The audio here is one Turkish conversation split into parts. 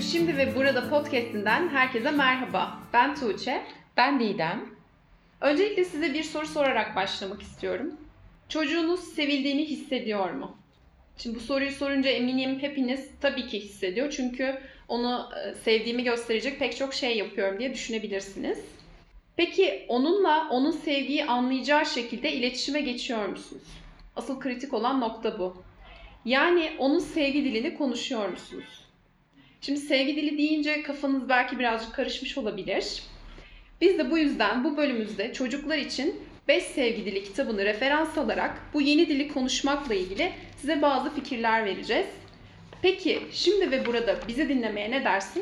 Şimdi ve Burada podcast'inden herkese merhaba. Ben Tuğçe. Ben Didem. Öncelikle size bir soru sorarak başlamak istiyorum. Çocuğunuz sevildiğini hissediyor mu? Şimdi bu soruyu sorunca eminim hepiniz tabii ki hissediyor. Çünkü onu sevdiğimi gösterecek pek çok şey yapıyorum diye düşünebilirsiniz. Peki onunla onun sevgiyi anlayacağı şekilde iletişime geçiyor musunuz? Asıl kritik olan nokta bu. Yani onun sevgi dilini konuşuyor musunuz? Şimdi sevgi dili deyince kafanız belki birazcık karışmış olabilir. Biz de bu yüzden bu bölümümüzde çocuklar için 5 sevgi dili kitabını referans alarak bu yeni dili konuşmakla ilgili size bazı fikirler vereceğiz. Peki şimdi ve burada bizi dinlemeye ne dersin?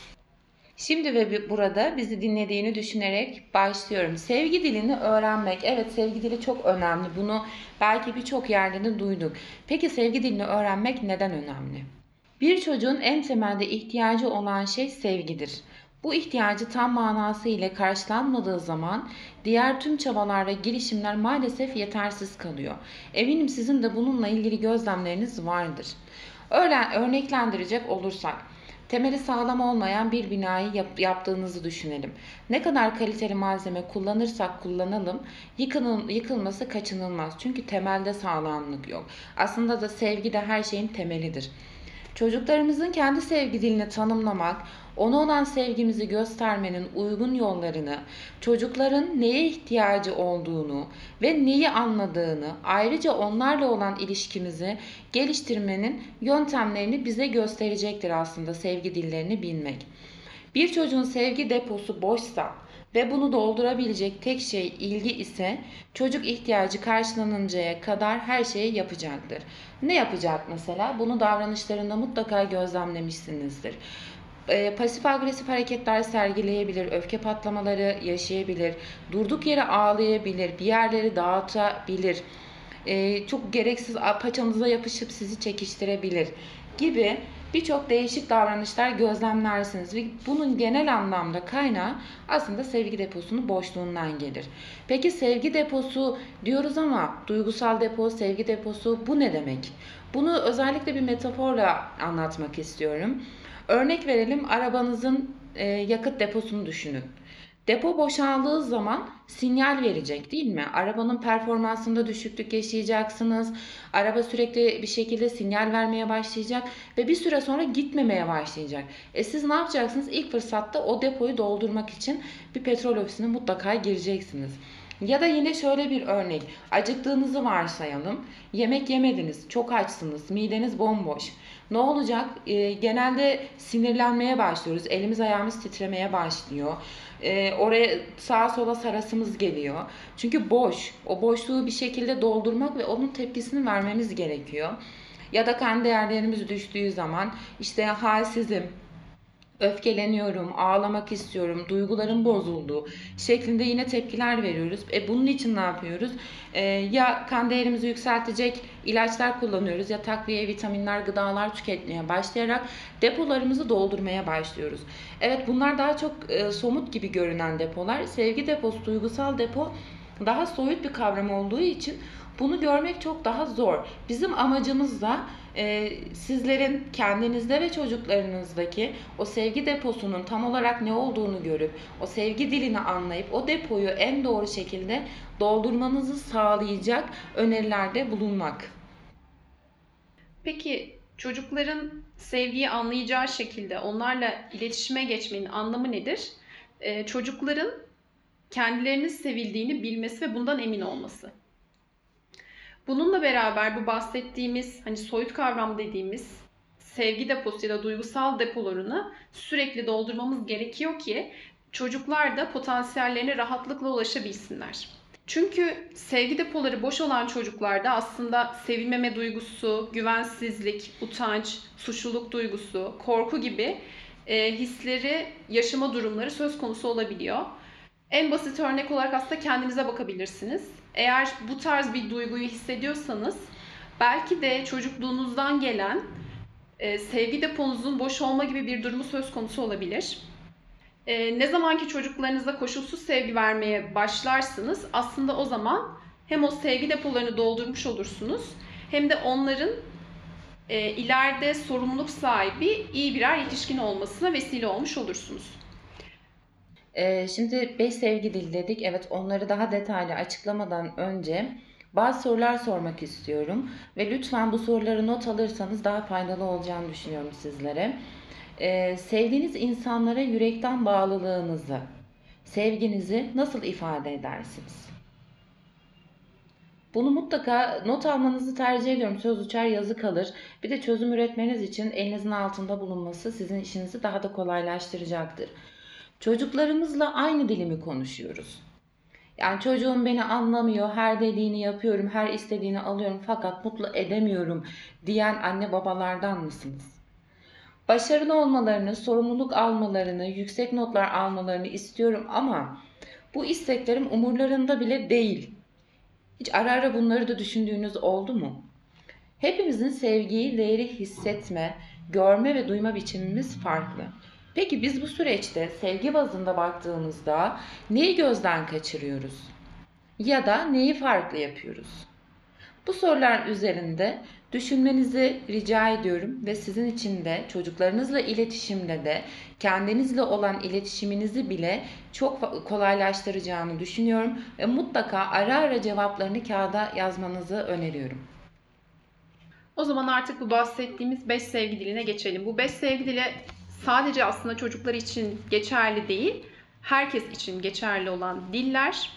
Şimdi ve burada bizi dinlediğini düşünerek başlıyorum. Sevgi dilini öğrenmek. Evet, sevgi dili çok önemli. Bunu belki birçok yerde de duyduk. Peki sevgi dilini öğrenmek neden önemli? Bir çocuğun en temelde ihtiyacı olan şey sevgidir. Bu ihtiyacı tam manasıyla karşılanmadığı zaman diğer tüm çabalar ve girişimler maalesef yetersiz kalıyor. Eminim sizin de bununla ilgili gözlemleriniz vardır. Örneklendirecek olursak, temeli sağlam olmayan bir binayı yaptığınızı düşünelim. Ne kadar kaliteli malzeme kullanırsak kullanalım, yıkılması kaçınılmaz. Çünkü temelde sağlamlık yok. Aslında da sevgi de her şeyin temelidir. Çocuklarımızın kendi sevgi dilini tanımlamak, ona olan sevgimizi göstermenin uygun yollarını, çocukların neye ihtiyacı olduğunu ve neyi anladığını, ayrıca onlarla olan ilişkimizi geliştirmenin yöntemlerini bize gösterecektir aslında sevgi dillerini bilmek. Bir çocuğun sevgi deposu boşsa ve bunu doldurabilecek tek şey ilgi ise çocuk ihtiyacı karşılanıncaya kadar her şeyi yapacaktır. Ne yapacak mesela? Bunu davranışlarında mutlaka gözlemlemişsinizdir. Pasif agresif hareketler sergileyebilir, öfke patlamaları yaşayabilir, durduk yere ağlayabilir, bir yerleri dağıtabilir, çok gereksiz paçanıza yapışıp sizi çekiştirebilir gibi birçok değişik davranışlar gözlemlersiniz ve bunun genel anlamda kaynağı aslında sevgi deposunun boşluğundan gelir. Peki sevgi deposu diyoruz ama duygusal depo, sevgi deposu bu ne demek? Bunu özellikle bir metaforla anlatmak istiyorum. Örnek verelim, arabanızın yakıt deposunu düşünün. Depo boşaldığı zaman sinyal verecek değil mi? Arabanın performansında düşüklük yaşayacaksınız. Araba sürekli bir şekilde sinyal vermeye başlayacak ve bir süre sonra gitmemeye başlayacak. Siz ne yapacaksınız? İlk fırsatta o depoyu doldurmak için bir petrol ofisine mutlaka gireceksiniz. Ya da yine şöyle bir örnek. Acıktığınızı varsayalım. Yemek yemediniz, çok açsınız, mideniz bomboş. Ne olacak? Genelde sinirlenmeye başlıyoruz. Elimiz ayağımız titremeye başlıyor. Oraya sağa sola sarasımız geliyor. Çünkü boş. O boşluğu bir şekilde doldurmak ve onun tepkisini vermemiz gerekiyor. Ya da kan değerlerimiz düştüğü zaman işte halsizim, öfkeleniyorum, ağlamak istiyorum, duygularım bozuldu şeklinde yine tepkiler veriyoruz. Bunun için ne yapıyoruz? Ya kan değerimizi yükseltecek ilaçlar kullanıyoruz ya takviye, vitaminler, gıdalar tüketmeye başlayarak depolarımızı doldurmaya başlıyoruz. Evet, bunlar daha çok somut gibi görünen depolar. Sevgi deposu, duygusal depo daha soyut bir kavram olduğu için bunu görmek çok daha zor. Bizim amacımız da sizlerin kendinizde ve çocuklarınızdaki o sevgi deposunun tam olarak ne olduğunu görüp, o sevgi dilini anlayıp o depoyu en doğru şekilde doldurmanızı sağlayacak önerilerde bulunmak. Peki çocukların sevgiyi anlayacağı şekilde onlarla iletişime geçmenin anlamı nedir? Çocukların kendilerinin sevildiğini bilmesi ve bundan emin olması. Bununla beraber bu bahsettiğimiz hani soyut kavram dediğimiz sevgi deposu ya da duygusal depolarını sürekli doldurmamız gerekiyor ki çocuklar da potansiyellerine rahatlıkla ulaşabilsinler. Çünkü sevgi depoları boş olan çocuklarda aslında sevilmeme duygusu, güvensizlik, utanç, suçluluk duygusu, korku gibi hisleri, yaşama durumları söz konusu olabiliyor. En basit örnek olarak aslında kendinize bakabilirsiniz. Eğer bu tarz bir duyguyu hissediyorsanız belki de çocukluğunuzdan gelen sevgi deponuzun boş olma gibi bir durumu söz konusu olabilir. Ne zamanki çocuklarınıza koşulsuz sevgi vermeye başlarsınız aslında o zaman hem o sevgi depolarını doldurmuş olursunuz hem de onların ileride sorumluluk sahibi iyi birer yetişkin olmasına vesile olmuş olursunuz. Şimdi 5 sevgi dili dedik. Evet, onları daha detaylı açıklamadan önce bazı sorular sormak istiyorum. Ve lütfen bu soruları not alırsanız daha faydalı olacağını düşünüyorum sizlere. Sevdiğiniz insanlara yürekten bağlılığınızı, sevginizi nasıl ifade edersiniz? Bunu mutlaka not almanızı tercih ediyorum. Söz uçar yazı kalır. Bir de çözüm üretmeniz için elinizin altında bulunması sizin işinizi daha da kolaylaştıracaktır. Çocuklarımızla aynı dili mi konuşuyoruz? Yani çocuğum beni anlamıyor, her dediğini yapıyorum, her istediğini alıyorum fakat mutlu edemiyorum diyen anne babalardan mısınız? Başarılı olmalarını, sorumluluk almalarını, yüksek notlar almalarını istiyorum ama bu isteklerim umurlarında bile değil. Hiç ara ara bunları da düşündüğünüz oldu mu? Hepimizin sevgiyi, değeri hissetme, görme ve duyma biçimimiz farklı. Peki biz bu süreçte sevgi bazında baktığımızda neyi gözden kaçırıyoruz? Ya da neyi farklı yapıyoruz? Bu sorular üzerinde düşünmenizi rica ediyorum ve sizin için de çocuklarınızla iletişimde de kendinizle olan iletişiminizi bile çok kolaylaştıracağını düşünüyorum ve mutlaka ara ara cevaplarını kağıda yazmanızı öneriyorum. O zaman artık bu bahsettiğimiz 5 sevgi diline geçelim. Bu 5 sevgi dili sadece aslında çocuklar için geçerli değil, herkes için geçerli olan diller.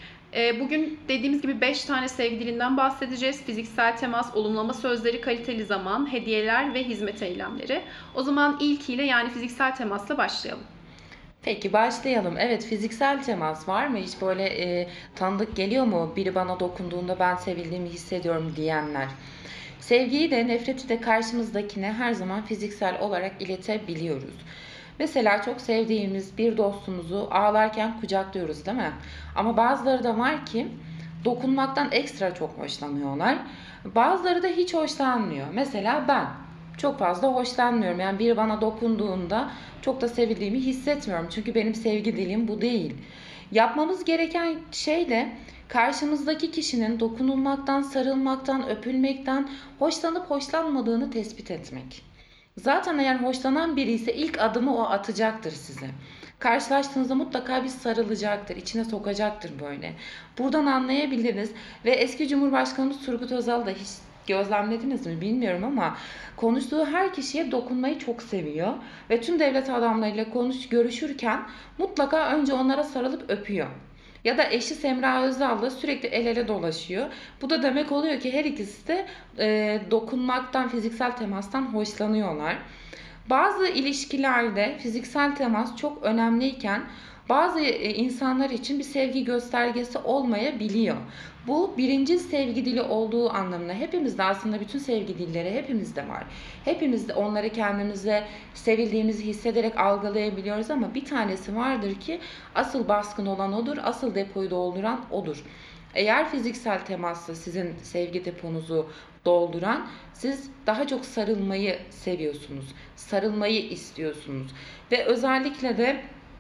Bugün dediğimiz gibi 5 tane sevgi dilinden bahsedeceğiz. Fiziksel temas, olumlama sözleri, kaliteli zaman, hediyeler ve hizmet eylemleri. O zaman ilkiyle yani fiziksel temasla başlayalım. Peki başlayalım. Evet, fiziksel temas var mı? Hiç böyle tanıdık geliyor mu? Biri bana dokunduğunda ben sevildiğimi hissediyorum diyenler. Sevgiyi de nefreti de karşımızdakine her zaman fiziksel olarak iletebiliyoruz. Mesela çok sevdiğimiz bir dostumuzu ağlarken kucaklıyoruz, değil mi? Ama bazıları da var ki dokunmaktan ekstra çok hoşlanıyorlar. Bazıları da hiç hoşlanmıyor. Mesela ben çok fazla hoşlanmıyorum. Yani biri bana dokunduğunda çok da sevildiğimi hissetmiyorum. Çünkü benim sevgi dilim bu değil. Yapmamız gereken şey de karşımızdaki kişinin dokunulmaktan, sarılmaktan, öpülmekten hoşlanıp hoşlanmadığını tespit etmek. Zaten eğer hoşlanan biri ise ilk adımı o atacaktır size. Karşılaştığınızda mutlaka bir sarılacaktır, içine sokacaktır böyle. Buradan anlayabiliriz ve eski Cumhurbaşkanımız Turgut Özal da hiç gözlemlediniz mi bilmiyorum ama konuştuğu her kişiye dokunmayı çok seviyor ve tüm devlet adamlarıyla görüşürken mutlaka önce onlara sarılıp öpüyor. Ya da eşi Semra Özal'la sürekli el ele dolaşıyor. Bu da demek oluyor ki her ikisi de dokunmaktan, fiziksel temastan hoşlanıyorlar. Bazı ilişkilerde fiziksel temas çok önemliyken bazı insanlar için bir sevgi göstergesi olmayabiliyor. Bu birinci sevgi dili olduğu anlamına. Hepimizde aslında bütün sevgi dilleri hepimizde var. Hepimiz de onları kendimize sevildiğimizi hissederek algılayabiliyoruz ama bir tanesi vardır ki asıl baskın olan odur, asıl depoyu dolduran odur. Eğer fiziksel temasla sizin sevgi deponuzu dolduran, siz daha çok sarılmayı seviyorsunuz. Sarılmayı istiyorsunuz. Ve özellikle de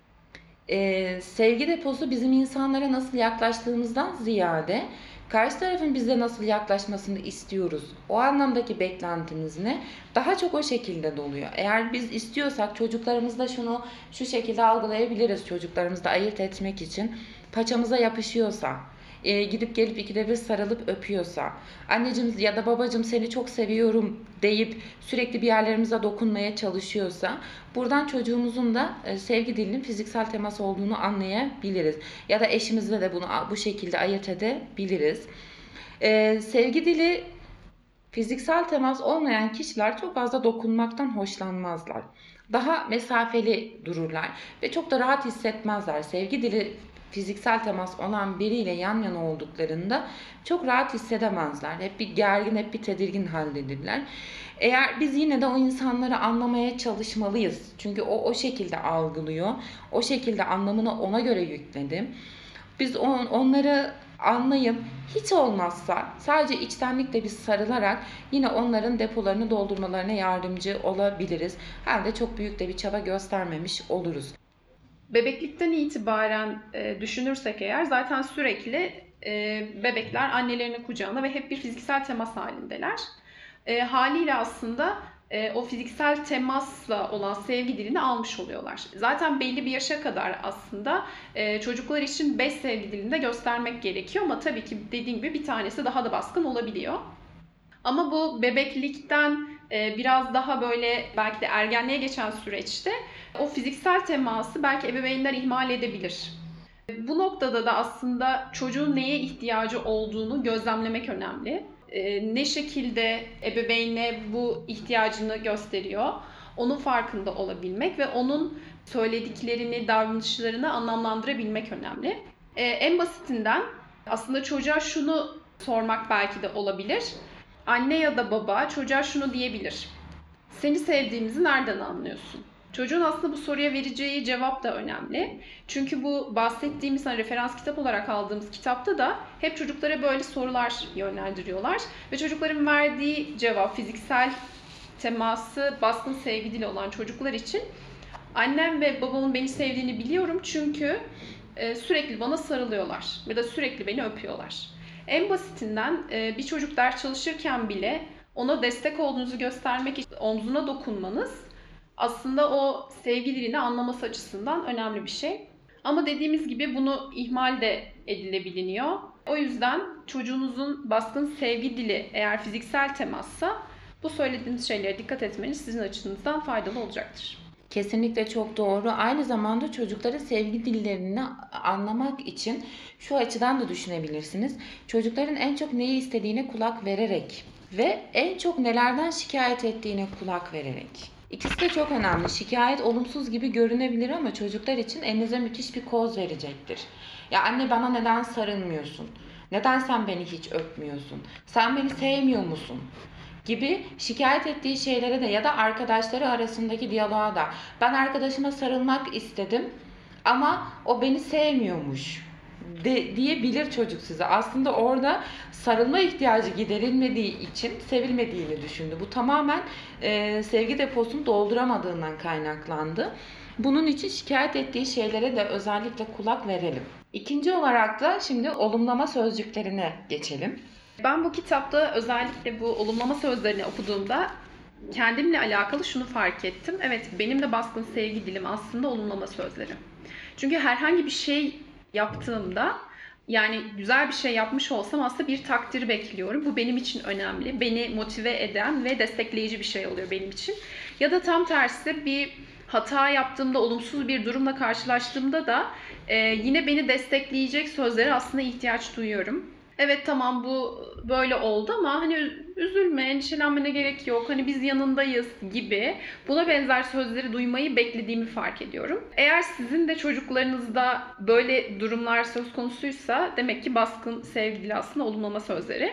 sevgi deposu bizim insanlara nasıl yaklaştığımızdan ziyade karşı tarafın bize nasıl yaklaşmasını istiyoruz. O anlamdaki beklentimiz ne? Daha çok o şekilde doluyor. Eğer biz istiyorsak çocuklarımızda şunu şu şekilde algılayabiliriz, çocuklarımızda ayırt etmek için. Paçamıza yapışıyorsa, gidip gelip ikide bir sarılıp öpüyorsa, anneciğim ya da babacığım seni çok seviyorum deyip sürekli bir yerlerimize dokunmaya çalışıyorsa, buradan çocuğumuzun da sevgi dilinin fiziksel temas olduğunu anlayabiliriz. Ya da eşimizle de bunu bu şekilde ayırt edebiliriz. Sevgi dili fiziksel temas olmayan kişiler çok fazla dokunmaktan hoşlanmazlar. Daha mesafeli dururlar ve çok da rahat hissetmezler. Sevgi dili fiziksel temas olan biriyle yan yana olduklarında çok rahat hissedemezler. Hep bir gergin, hep bir tedirgin haldedirler. Eğer biz yine de o insanları anlamaya çalışmalıyız. Çünkü o şekilde algılıyor. O şekilde anlamını ona göre yükledi. Biz onları anlayıp hiç olmazsa sadece içtenlikle biz sarılarak yine onların depolarını doldurmalarına yardımcı olabiliriz. Hem de çok büyük de bir çaba göstermemiş oluruz. Bebeklikten itibaren düşünürsek eğer zaten sürekli bebekler annelerinin kucağında ve hep bir fiziksel temas halindeler. Haliyle aslında o fiziksel temasla olan sevgi dilini almış oluyorlar. Zaten belli bir yaşa kadar aslında çocuklar için 5 sevgi dilini de göstermek gerekiyor ama tabii ki dediğim gibi bir tanesi daha da baskın olabiliyor. Ama bu bebeklikten biraz daha böyle belki de ergenliğe geçen süreçte o fiziksel teması belki ebeveynler ihmal edebilir. Bu noktada da aslında çocuğun neye ihtiyacı olduğunu gözlemlemek önemli. Ne şekilde ebeveynine bu ihtiyacını gösteriyor, onun farkında olabilmek ve onun söylediklerini, davranışlarını anlamlandırabilmek önemli. En basitinden aslında çocuğa şunu sormak belki de olabilir. Anne ya da baba çocuğa şunu diyebilir. Seni sevdiğimizi nereden anlıyorsun? Çocuğun aslında bu soruya vereceği cevap da önemli. Çünkü bu bahsettiğimiz referans kitap olarak aldığımız kitapta da hep çocuklara böyle sorular yönlendiriyorlar. Ve çocukların verdiği cevap fiziksel teması baskın sevgi dili olan çocuklar için annem ve babamın beni sevdiğini biliyorum çünkü sürekli bana sarılıyorlar ya da sürekli beni öpüyorlar. En basitinden bir çocuk ders çalışırken bile ona destek olduğunuzu göstermek için omzuna dokunmanız aslında o sevgi dilini anlaması açısından önemli bir şey. Ama dediğimiz gibi bunu ihmal de edilebiliyor. O yüzden çocuğunuzun baskın sevgi dili eğer fiziksel temassa bu söylediğiniz şeylere dikkat etmeniz sizin açınızdan faydalı olacaktır. Kesinlikle çok doğru. Aynı zamanda çocukların sevgi dillerini anlamak için şu açıdan da düşünebilirsiniz. Çocukların en çok neyi istediğine kulak vererek ve en çok nelerden şikayet ettiğine kulak vererek. İkisi de çok önemli. Şikayet olumsuz gibi görünebilir ama çocuklar için elinize müthiş bir koz verecektir. Ya anne bana neden sarılmıyorsun? Neden sen beni hiç öpmüyorsun? Sen beni sevmiyor musun? Gibi şikayet ettiği şeylere de ya da arkadaşları arasındaki diyaloğa da ben arkadaşıma sarılmak istedim ama o beni sevmiyormuş diyebilir çocuk size. Aslında orada sarılma ihtiyacı giderilmediği için sevilmediğini düşündü. Bu tamamen sevgi deposunu dolduramadığından kaynaklandı. Bunun için şikayet ettiği şeylere de özellikle kulak verelim. İkinci olarak da şimdi olumlama sözcüklerine geçelim. Ben bu kitapta özellikle bu olumlama sözlerini okuduğumda kendimle alakalı şunu fark ettim. Evet, benim de baskın sevgi dilim aslında olumlama sözleri. Çünkü herhangi bir şey yaptığımda yani güzel bir şey yapmış olsam aslında bir takdir bekliyorum. Bu benim için önemli. Beni motive eden ve destekleyici bir şey oluyor benim için. Ya da tam tersi bir hata yaptığımda, olumsuz bir durumla karşılaştığımda da yine beni destekleyecek sözlere aslında ihtiyaç duyuyorum. Evet tamam bu böyle oldu ama hani üzülme, endişelenmene gerek yok. Hani biz yanındayız gibi buna benzer sözleri duymayı beklediğimi fark ediyorum. Eğer sizin de çocuklarınızda böyle durumlar söz konusuysa demek ki baskın sevgi dili aslında olumlama sözleri.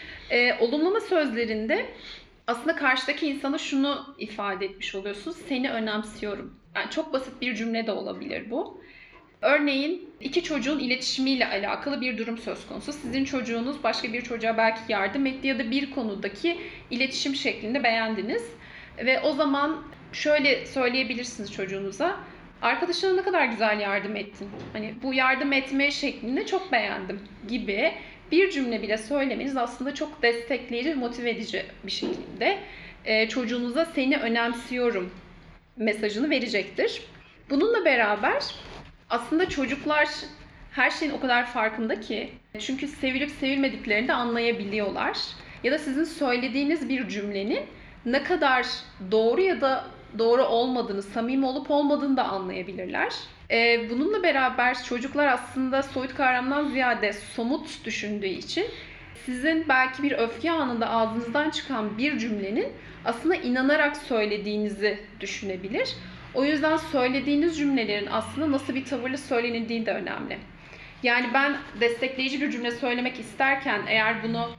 Olumlama sözlerinde aslında karşıdaki insana şunu ifade etmiş oluyorsunuz. Seni önemsiyorum. Yani çok basit bir cümle de olabilir bu. Örneğin iki çocuğun iletişimiyle alakalı bir durum söz konusu. Sizin çocuğunuz başka bir çocuğa belki yardım etti ya da bir konudaki iletişim şeklini beğendiniz. Ve o zaman şöyle söyleyebilirsiniz çocuğunuza. Arkadaşına ne kadar güzel yardım ettin. Hani bu yardım etme şeklini çok beğendim gibi bir cümle bile söylemeniz aslında çok destekleyici ve motive edici bir şekilde çocuğunuza seni önemsiyorum mesajını verecektir. Bununla beraber aslında çocuklar her şeyin o kadar farkında ki çünkü sevilip sevilmediklerini de anlayabiliyorlar. Ya da sizin söylediğiniz bir cümlenin ne kadar doğru ya da doğru olmadığını, samimi olup olmadığını da anlayabilirler. Bununla beraber çocuklar aslında soyut kavramdan ziyade somut düşündüğü için sizin belki bir öfke anında ağzınızdan çıkan bir cümlenin aslında inanarak söylediğinizi düşünebilir. O yüzden söylediğiniz cümlelerin aslında nasıl bir tavırla söylenildiği de önemli. Yani ben destekleyici bir cümle söylemek isterken eğer bunu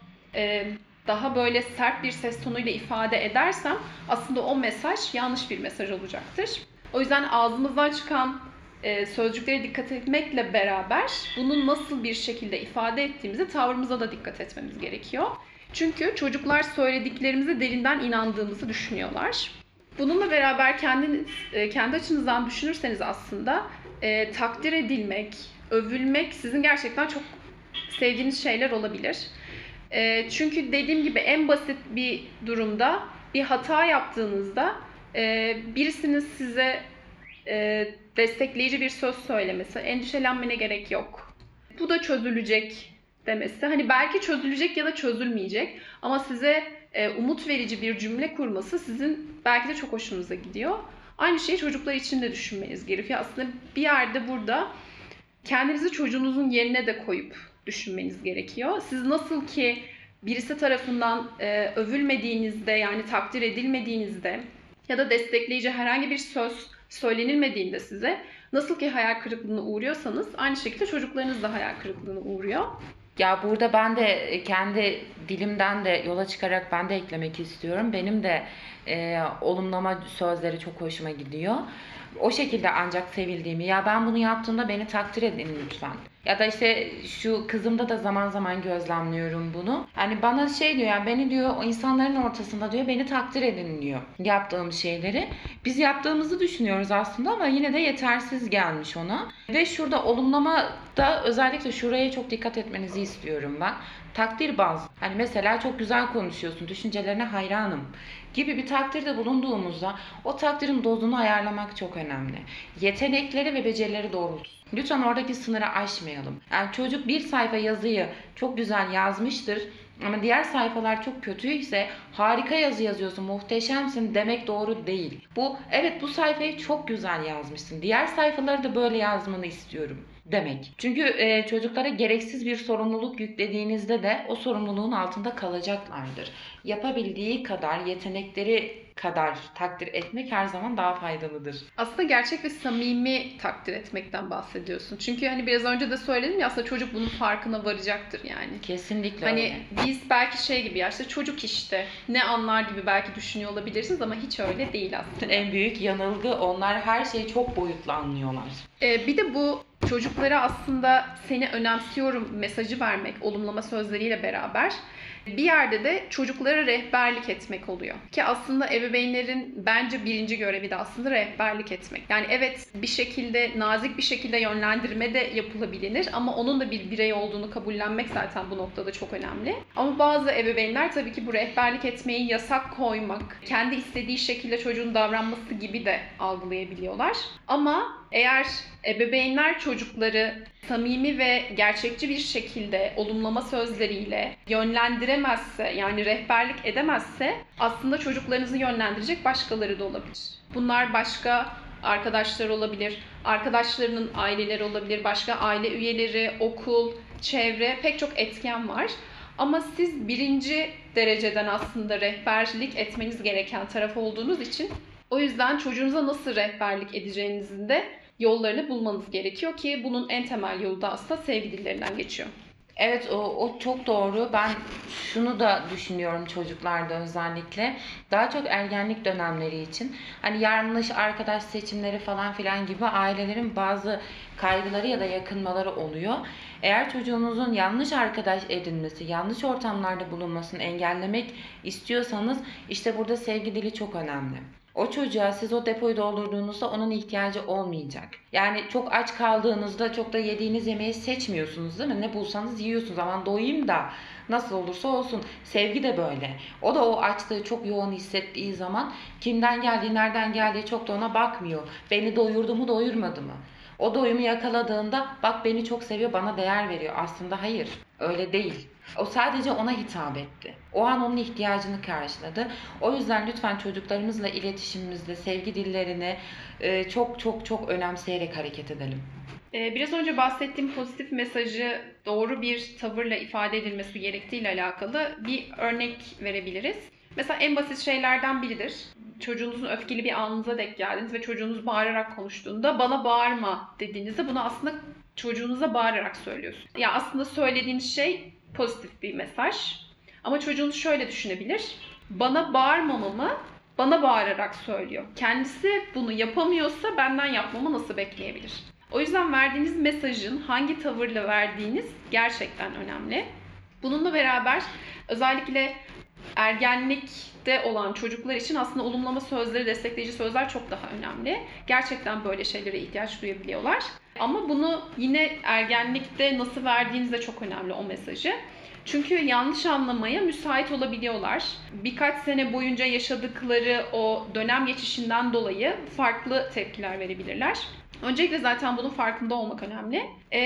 daha böyle sert bir ses tonuyla ifade edersem aslında o mesaj yanlış bir mesaj olacaktır. O yüzden ağzımızdan çıkan sözcüklere dikkat etmekle beraber bunu nasıl bir şekilde ifade ettiğimizi tavrımıza da dikkat etmemiz gerekiyor. Çünkü çocuklar söylediklerimize derinden inandığımızı düşünüyorlar. Bununla beraber kendi açınızdan düşünürseniz aslında takdir edilmek, övülmek sizin gerçekten çok sevdiğiniz şeyler olabilir. Çünkü dediğim gibi en basit bir durumda bir hata yaptığınızda birisinin size destekleyici bir söz söylemesi, endişelenmene gerek yok, bu da çözülecek demesi. Hani belki çözülecek ya da çözülmeyecek ama size umut verici bir cümle kurması sizin belki de çok hoşunuza gidiyor. Aynı şeyi çocuklar için de düşünmeniz gerekiyor. Aslında bir yerde burada kendinizi çocuğunuzun yerine de koyup düşünmeniz gerekiyor. Siz nasıl ki birisi tarafından övülmediğinizde, yani takdir edilmediğinizde ya da destekleyici herhangi bir söz söylenilmediğinde size nasıl ki hayal kırıklığına uğruyorsanız aynı şekilde çocuklarınız da hayal kırıklığına uğruyor. Ya burada ben de kendi dilimden de yola çıkarak ben de eklemek istiyorum. Benim de olumlama sözleri çok hoşuma gidiyor. O şekilde ancak sevildiğimi, ya ben bunu yaptığımda beni takdir edin lütfen. Ya da işte şu kızımda da zaman zaman gözlemliyorum bunu. Hani bana şey diyor, yani beni diyor o insanların ortasında diyor beni takdir edin diyor yaptığım şeyleri. Biz yaptığımızı düşünüyoruz aslında ama yine de yetersiz gelmiş ona. Ve şurada olumlama da özellikle şuraya çok dikkat etmenizi istiyorum ben. Takdir bazlı. Hani mesela çok güzel konuşuyorsun, düşüncelerine hayranım gibi bir takdirde bulunduğumuzda o takdirin dozunu ayarlamak çok önemli. Yetenekleri ve becerileri doğrultusunda. Lütfen oradaki sınırı aşmayalım. Yani çocuk bir sayfa yazıyı çok güzel yazmıştır ama diğer sayfalar çok kötüyse harika yazı yazıyorsun, muhteşemsin demek doğru değil. Evet, bu sayfayı çok güzel yazmışsın. Diğer sayfaları da böyle yazmanı istiyorum demek. Çünkü çocuklara gereksiz bir sorumluluk yüklediğinizde de o sorumluluğun altında kalacaklardır. Yapabildiği kadar, yetenekleri kadar takdir etmek her zaman daha faydalıdır. Aslında gerçek ve samimi takdir etmekten bahsediyorsun. Çünkü hani biraz önce de söyledim ya, aslında çocuk bunun farkına varacaktır yani. Kesinlikle Hani öyle. biz belki şey gibi, ya işte çocuk işte ne anlar gibi belki düşünüyor olabilirsiniz ama hiç öyle değil aslında. En büyük yanılgı, onlar her şeyi çok boyutlu anlıyorlar. Bir de bu çocuklara aslında seni önemsiyorum mesajı vermek, olumlama sözleriyle beraber bir yerde de çocuklara rehberlik etmek oluyor. Ki aslında ebeveynlerin bence birinci görevi de aslında rehberlik etmek. Yani evet, bir şekilde nazik bir şekilde yönlendirme de yapılabilir ama onun da bir birey olduğunu kabullenmek zaten bu noktada çok önemli. Ama bazı ebeveynler tabii ki bu rehberlik etmeyi yasak koymak, kendi istediği şekilde çocuğun davranması gibi de algılayabiliyorlar. Ama eğer ebeveynler çocukları samimi ve gerçekçi bir şekilde olumlama sözleriyle yönlendiremezse, yani rehberlik edemezse aslında çocuklarınızı yönlendirecek başkaları da olabilir. Bunlar başka arkadaşlar olabilir, arkadaşlarının aileleri olabilir, başka aile üyeleri, okul, çevre, pek çok etken var. Ama siz birinci dereceden aslında rehberlik etmeniz gereken taraf olduğunuz için o yüzden çocuğunuza nasıl rehberlik edeceğinizin de yollarını bulmanız gerekiyor ki bunun en temel yolu da aslında sevgi dillerinden geçiyor. Evet, o çok doğru. Ben şunu da düşünüyorum çocuklarda özellikle. Daha çok ergenlik dönemleri için. Hani yanlış arkadaş seçimleri falan filan gibi ailelerin bazı kaygıları ya da yakınmaları oluyor. Eğer çocuğunuzun yanlış arkadaş edinmesi, yanlış ortamlarda bulunmasını engellemek istiyorsanız işte burada sevgi dili çok önemli. O çocuğa siz o depoyu doldurduğunuzda onun ihtiyacı olmayacak. Yani çok aç kaldığınızda çok da yediğiniz yemeği seçmiyorsunuz değil mi? Ne bulsanız yiyorsunuz. Aman doyayım da nasıl olursa olsun. Sevgi de böyle. O da o açlığı çok yoğun hissettiği zaman kimden geldiği, nereden geldiği çok da ona bakmıyor. Beni doyurdu mu, doyurmadı mı? O doyumu yakaladığında bak beni çok seviyor, bana değer veriyor. Aslında hayır, öyle değil. O sadece ona hitap etti. O an onun ihtiyacını karşıladı. O yüzden lütfen çocuklarımızla iletişimimizde sevgi dillerini çok çok çok önemseyerek hareket edelim. Biraz önce bahsettiğim pozitif mesajı doğru bir tavırla ifade edilmesi gerektiğiyle alakalı bir örnek verebiliriz. Mesela en basit şeylerden biridir. Çocuğunuzun öfkeli bir anınıza denk geldiniz ve çocuğunuz bağırarak konuştuğunda bana bağırma dediğinizde bunu aslında çocuğunuza bağırarak söylüyorsunuz. Ya aslında söylediğiniz şey pozitif bir mesaj. Ama çocuğunuz şöyle düşünebilir. Bana bağırmamamı bana bağırarak söylüyor. Kendisi bunu yapamıyorsa benden yapmamı nasıl bekleyebilir? O yüzden verdiğiniz mesajın hangi tavırla verdiğiniz gerçekten önemli. Bununla beraber özellikle ergenlikte olan çocuklar için aslında olumlama sözleri, destekleyici sözler çok daha önemli. Gerçekten böyle şeylere ihtiyaç duyabiliyorlar. Ama bunu yine ergenlikte nasıl verdiğiniz de çok önemli, o mesajı. Çünkü yanlış anlamaya müsait olabiliyorlar. Birkaç sene boyunca yaşadıkları o dönem geçişinden dolayı farklı tepkiler verebilirler. Öncelikle zaten bunun farkında olmak önemli.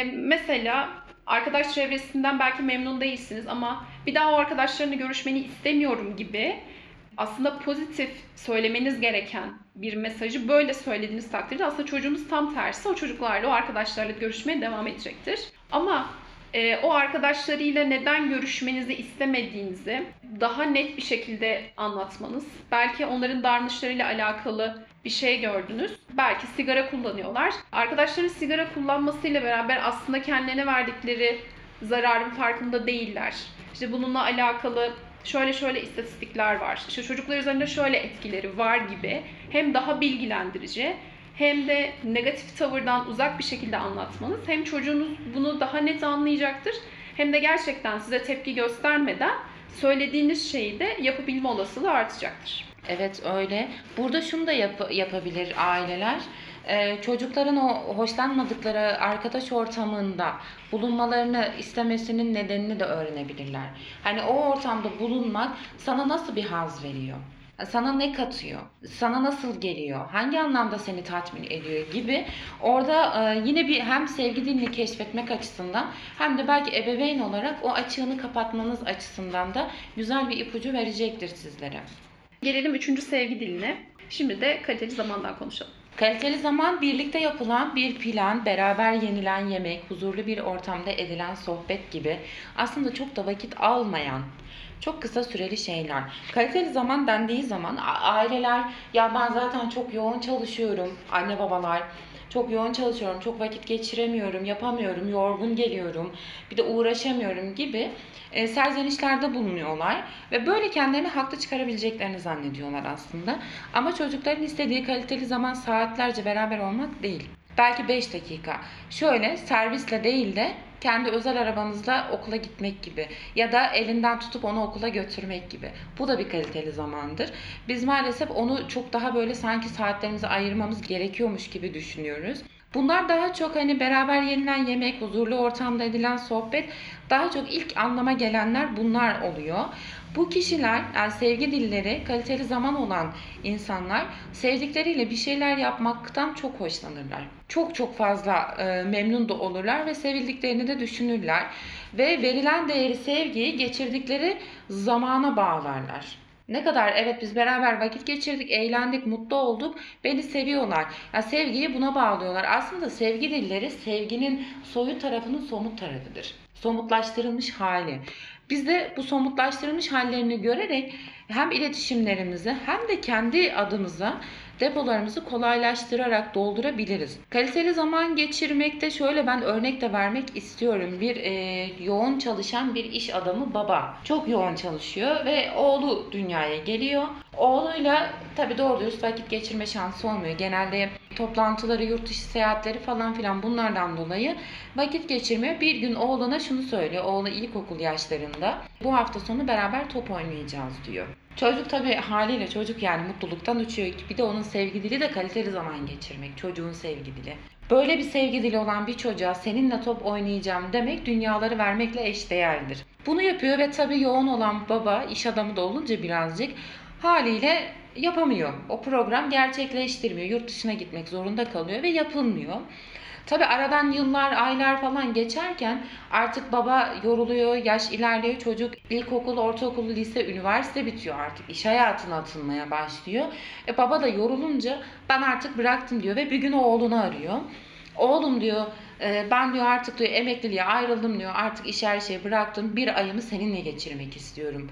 Mesela arkadaş çevresinden belki memnun değilsiniz ama bir daha o arkadaşlarını görüşmeni istemiyorum gibi aslında pozitif söylemeniz gereken bir mesajı böyle söylediğiniz takdirde aslında çocuğunuz tam tersi o çocuklarla, o arkadaşlarla görüşmeye devam edecektir. Ama o arkadaşlarıyla neden görüşmenizi istemediğinizi daha net bir şekilde anlatmanız, belki onların davranışlarıyla alakalı bir şey gördünüz. Belki sigara kullanıyorlar. Arkadaşların sigara kullanmasıyla beraber aslında kendilerine verdikleri zararın farkında değiller. İşte bununla alakalı şöyle istatistikler var. İşte çocuklar üzerinde şöyle etkileri var gibi hem daha bilgilendirici hem de negatif tavırdan uzak bir şekilde anlatmanız hem çocuğunuz bunu daha net anlayacaktır hem de gerçekten size tepki göstermeden söylediğiniz şeyi de yapabilme olasılığı artacaktır. Evet öyle. Burada şunu da yapabilir aileler. Çocukların o hoşlanmadıkları arkadaş ortamında bulunmalarını istemesinin nedenini de öğrenebilirler. Hani o ortamda bulunmak sana nasıl bir haz veriyor? Sana ne katıyor? Sana nasıl geliyor? Hangi anlamda seni tatmin ediyor gibi. Orada yine bir hem sevgi dilini keşfetmek açısından hem de belki ebeveyn olarak o açığını kapatmanız açısından da güzel bir ipucu verecektir sizlere. Gelelim 3. sevgi diline. Şimdi de kaliteli zamandan konuşalım. Kaliteli zaman birlikte yapılan bir plan, beraber yenilen yemek, huzurlu bir ortamda edilen sohbet gibi aslında çok da vakit almayan, çok kısa süreli şeyler. Kaliteli zaman dendiği zaman aileler ya ben zaten çok yoğun çalışıyorum, anne babalar çok yoğun çalışıyorum, çok vakit geçiremiyorum, yapamıyorum, yorgun geliyorum, bir de uğraşamıyorum gibi serzenişlerde bulunuyorlar ve böyle kendilerini haklı çıkarabileceklerini zannediyorlar aslında. Ama çocukların istediği kaliteli zaman saatlerce beraber olmak değil. Belki 5 dakika. Şöyle servisle değil de kendi özel arabanızla okula gitmek gibi ya da elinden tutup onu okula götürmek gibi. Bu da bir kaliteli zamandır. Biz maalesef onu çok daha böyle sanki saatlerimizi ayırmamız gerekiyormuş gibi düşünüyoruz. Bunlar daha çok hani beraber yenilen yemek, huzurlu ortamda edilen sohbet, daha çok ilk anlama gelenler bunlar oluyor. Bu kişiler, yani sevgi dilleri kaliteli zaman olan insanlar sevdikleriyle bir şeyler yapmaktan çok hoşlanırlar. Çok fazla memnun da olurlar ve sevildiklerini de düşünürler. Ve verilen değeri, sevgiyi geçirdikleri zamana bağlarlar. Ne kadar evet biz beraber vakit geçirdik, eğlendik, mutlu olduk, beni seviyorlar. Yani sevgiyi buna bağlıyorlar. Aslında sevgi dilleri sevginin soyut tarafının somut tarafıdır. Somutlaştırılmış hali. Biz de bu somutlaştırılmış hallerini görerek hem iletişimlerimizi hem de kendi adımıza depolarımızı kolaylaştırarak doldurabiliriz. Kaliteli zaman geçirmekte şöyle ben örnek de vermek istiyorum. Bir yoğun çalışan bir iş adamı baba. Çok yoğun çalışıyor ve oğlu dünyaya geliyor. Oğluyla tabii doğru dürüst vakit geçirme şansı olmuyor. Genelde toplantıları, yurt dışı seyahatleri falan filan bunlardan dolayı vakit geçirmiyor. Bir gün oğluna şunu söylüyor. Oğlu ilkokul yaşlarında. Bu hafta sonu beraber top oynayacağız diyor. Çocuk tabii haliyle çocuk yani mutluluktan uçuyor. Bir de onun sevgi dili de kaliteli zaman geçirmek. Çocuğun sevgi dili. Böyle bir sevgi dili olan bir çocuğa seninle top oynayacağım demek dünyaları vermekle eşdeğerdir. Bunu yapıyor ve tabii yoğun olan baba iş adamı da olunca birazcık haliyle yapamıyor. O program gerçekleştirmiyor. Yurt dışına gitmek zorunda kalıyor ve yapılmıyor. Tabii aradan yıllar, aylar falan geçerken artık baba yoruluyor, yaş ilerliyor, çocuk ilkokul, ortaokul, lise, üniversite bitiyor artık. İş hayatına atılmaya başlıyor. Baba da yorulunca ben artık bıraktım diyor ve bir gün oğlunu arıyor. Oğlum diyor ben diyor artık diyor emekliliğe ayrıldım diyor, artık iş her şeyi bıraktım, bir ayımı seninle geçirmek istiyorum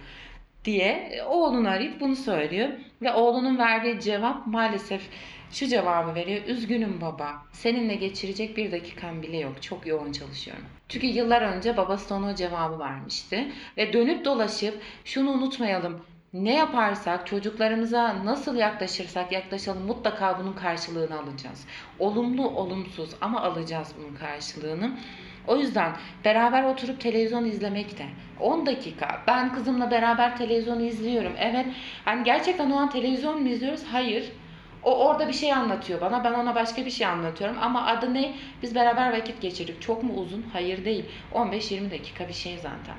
diye oğlunu arayıp bunu söylüyor. Ve oğlunun verdiği cevap maalesef şu cevabı veriyor. Üzgünüm baba. Seninle geçirecek bir dakikam bile yok. Çok yoğun çalışıyorum. Çünkü yıllar önce babası ona o cevabı vermişti. Ve dönüp dolaşıp şunu unutmayalım. Ne yaparsak, çocuklarımıza nasıl yaklaşırsak yaklaşalım mutlaka bunun karşılığını alacağız. Olumlu, olumsuz ama alacağız bunun karşılığını. O yüzden beraber oturup televizyon izlemek de 10 dakika. Ben kızımla beraber televizyon izliyorum. Evet. Hani gerçekten o an televizyon mu izliyoruz? Hayır. O orada bir şey anlatıyor bana. Ben ona başka bir şey anlatıyorum. Ama adı ne? Biz beraber vakit geçirdik. Çok mu uzun? Hayır değil. 15-20 dakika bir şey zaten.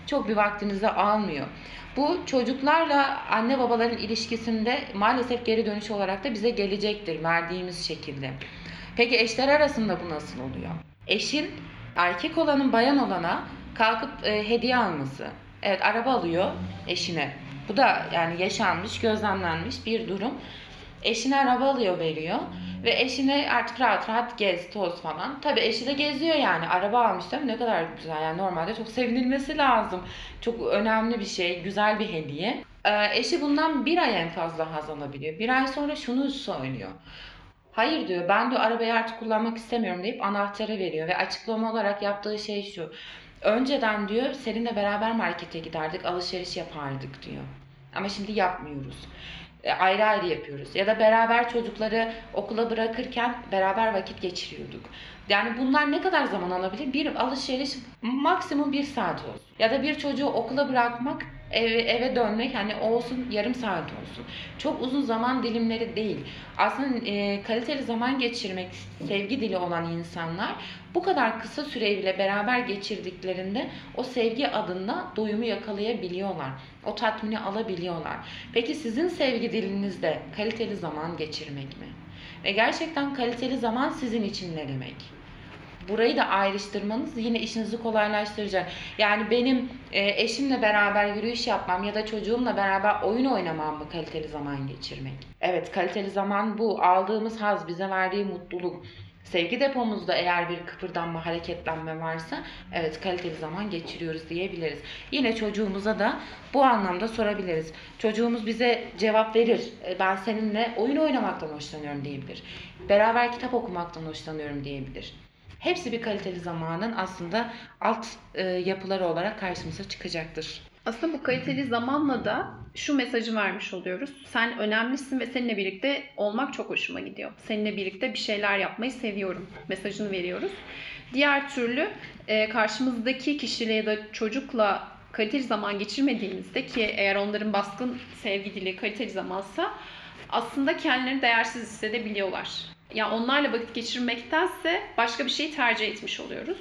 çok bir vaktinizi almıyor. Bu çocuklarla anne babaların ilişkisinde maalesef geri dönüş olarak da bize gelecektir verdiğimiz şekilde. Peki eşler arasında bu nasıl oluyor? Eşin erkek olanın bayan olana kalkıp hediye alması. Evet, araba alıyor eşine. Bu da yani yaşanmış, gözlemlenmiş bir durum. Eşine araba alıyor, veriyor ve eşine artık rahat rahat gez, toz falan. Tabii eşi de geziyor yani. Araba almış değil mi? Ne kadar güzel. Yani normalde çok sevinilmesi lazım. Çok önemli bir şey, güzel bir hediye. Eşi bundan bir ay en fazla haz alabiliyor. Bir ay sonra şunu söylüyor. Hayır diyor, ben diyor arabayı artık kullanmak istemiyorum deyip anahtarı veriyor ve açıklama olarak yaptığı şey şu. Önceden diyor seninle beraber markete giderdik, alışveriş yapardık diyor. Ama şimdi yapmıyoruz. Ayrı ayrı yapıyoruz. Ya da beraber çocukları okula bırakırken beraber vakit geçiriyorduk. Yani bunlar ne kadar zaman alabilir? Bir alışveriş maksimum 1 saat olsun. Ya da bir çocuğu okula bırakmak, eve dönmek hani olsun yarım saat olsun. Çok uzun zaman dilimleri değil. Aslında kaliteli zaman geçirmek sevgi dili olan insanlar bu kadar kısa süreyle beraber geçirdiklerinde o sevgi adında doyumu yakalayabiliyorlar. O tatmini alabiliyorlar. Peki sizin sevgi dilinizde kaliteli zaman geçirmek mi? Ve gerçekten kaliteli zaman sizin için ne demek? Burayı da ayrıştırmanız yine işinizi kolaylaştıracak. Yani benim eşimle beraber yürüyüş yapmam ya da çocuğumla beraber oyun oynamam mı kaliteli zaman geçirmek? Evet, kaliteli zaman bu. Aldığımız haz, bize verdiği mutluluk. Sevgi depomuzda eğer bir kıpırdanma, hareketlenme varsa evet kaliteli zaman geçiriyoruz diyebiliriz. Yine çocuğumuza da bu anlamda sorabiliriz. Çocuğumuz bize cevap verir. Ben seninle oyun oynamaktan hoşlanıyorum diyebilir. Beraber kitap okumaktan hoşlanıyorum diyebilir. Hepsi bir kaliteli zamanın aslında alt yapıları olarak karşımıza çıkacaktır. Aslında bu kaliteli zamanla da şu mesajı vermiş oluyoruz. Sen önemlisin ve seninle birlikte olmak çok hoşuma gidiyor. Seninle birlikte bir şeyler yapmayı seviyorum mesajını veriyoruz. Diğer türlü karşımızdaki kişiyle ya da çocukla kaliteli zaman geçirmediğimizde, ki eğer onların baskın sevgi dili kaliteli zamansa, aslında kendilerini değersiz hissedebiliyorlar. Yani onlarla vakit geçirmektense başka bir şeyi tercih etmiş oluyoruz.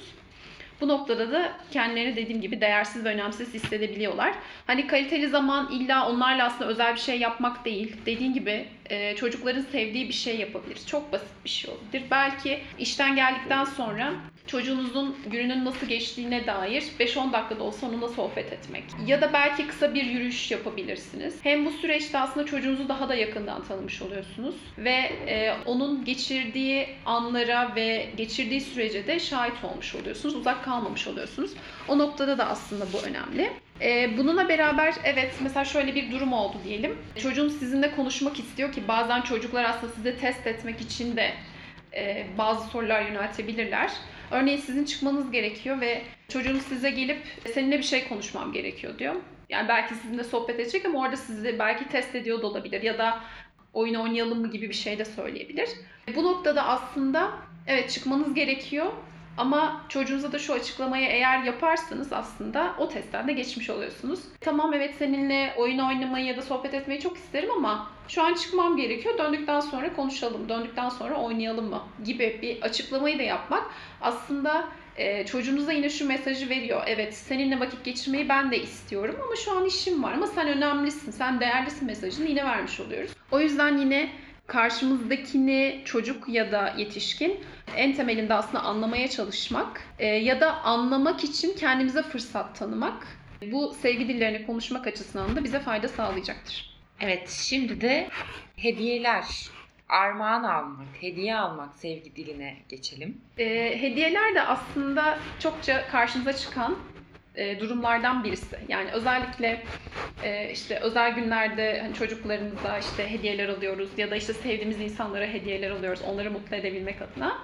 Bu noktada da kendilerini dediğim gibi değersiz ve önemsiz hissedebiliyorlar. Hani kaliteli zaman illa onlarla aslında özel bir şey yapmak değil. Dediğim gibi çocukların sevdiği bir şey yapabiliriz. Çok basit bir şey olabilir. Belki işten geldikten sonra çocuğunuzun gününün nasıl geçtiğine dair 5-10 dakikada olsa onunla sohbet etmek. Ya da belki kısa bir yürüyüş yapabilirsiniz. Hem bu süreçte aslında çocuğunuzu daha da yakından tanımış oluyorsunuz. Ve onun geçirdiği anlara ve geçirdiği sürece de şahit olmuş oluyorsunuz. Uzak kalmamış oluyorsunuz. O noktada da aslında bu önemli. Bununla beraber evet mesela şöyle bir durum oldu diyelim. Çocuğunuz sizinle konuşmak istiyor ki bazen çocuklar aslında size test etmek için de bazı sorular yöneltebilirler. Örneğin sizin çıkmanız gerekiyor ve çocuğunuz size gelip seninle bir şey konuşmam gerekiyor diyor. Yani belki sizinle sohbet edecek ama orada sizi belki test ediyor da olabilir ya da oyun oynayalım mı gibi bir şey de söyleyebilir. Bu noktada aslında evet çıkmanız gerekiyor ama çocuğunuza da şu açıklamayı eğer yaparsanız aslında o testten de geçmiş oluyorsunuz. Tamam evet seninle oyun oynamayı ya da sohbet etmeyi çok isterim ama şu an çıkmam gerekiyor. Döndükten sonra konuşalım, döndükten sonra oynayalım mı gibi bir açıklamayı da yapmak aslında çocuğunuza yine şu mesajı veriyor. Evet seninle vakit geçirmeyi ben de istiyorum ama şu an işim var ama sen önemlisin, sen değerlisin mesajını yine vermiş oluyoruz. O yüzden yine karşımızdakini çocuk ya da yetişkin en temelinde aslında anlamaya çalışmak ya da anlamak için kendimize fırsat tanımak bu sevgi dillerini konuşmak açısından da bize fayda sağlayacaktır. Evet, şimdi de hediyeler, armağan almak, hediye almak sevgi diline geçelim. Hediyeler de aslında çokça karşımıza çıkan durumlardan birisi. Yani özellikle işte özel günlerde hani çocuklarımıza işte hediyeler alıyoruz ya da işte sevdiğimiz insanlara hediyeler alıyoruz onları mutlu edebilmek adına.